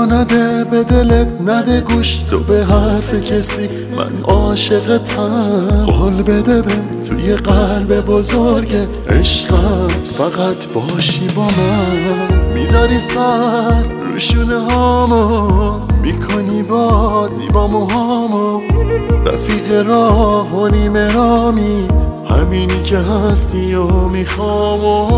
رو نده به دلت، نده گوش تو به حرف کسی، من عاشقتم. قول بده بهم توی قلب بزرگ عشقم فقط باشی با من. میذاری سر رو شونه هامو، میکنی بازی با موهامو، رفیق راه و نیمه رامی، همینی که هستی و میخوامو.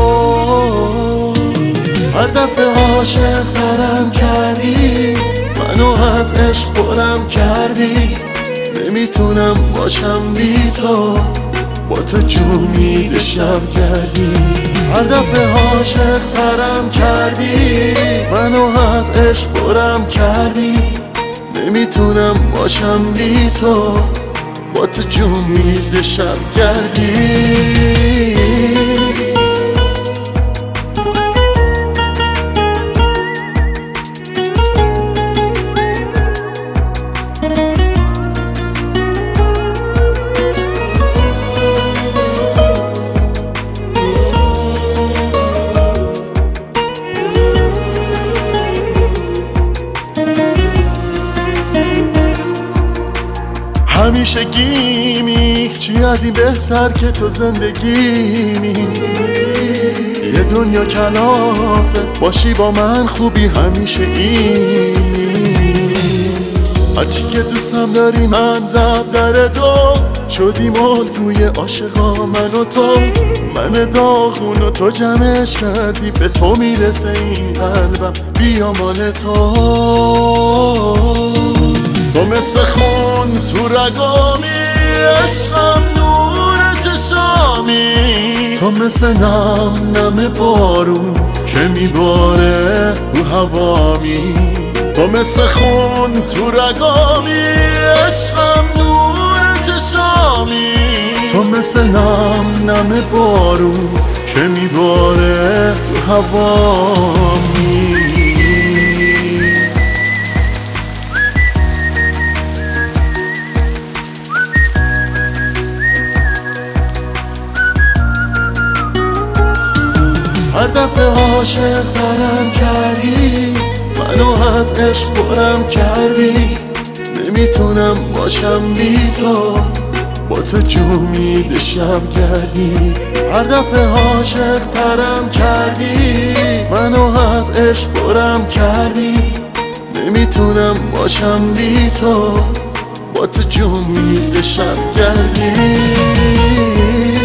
هر دفعه عاشق ترم کردی، منو از عشق پرم کردی، نمیتونم باشم بی تو، با تو جمعید شب کردی. هر دفعه عاشق ترم کردی، منو از عشق پرم کردی، نمیتونم باشم بی تو، با تو جمعید شب کردی. همیشه گیمی چی از این بهتر که تو زندگیمی، یه دنیا کلافه باشی با من خوبی همیشه اینی. هرچی که دوستم داری من زب در دو، شدیم الگوی عاشقا من و تو، من داغون و تو جمعش کردی، به تو میرسه این قلبم بیا مال تو. تو مثل خون تو رگامی، عشقم نور چشامی، تو مثل نم بارون که میباره رو هوامی. تو مثل خون تو رگامی، عشقم نور چشامی، تو مثل نم بارون که میباره رو هوامی. هر دفعه عاشق ترم کردی، منو از عشق پرم کردی، نمیتونم باشم بی تو، با تو جمعید شب کردی. هر دفعه عاشق ترم کردی، منو از عشق پرم کردی، نمیتونم باشم بی تو، با تو جمعید شب کردی.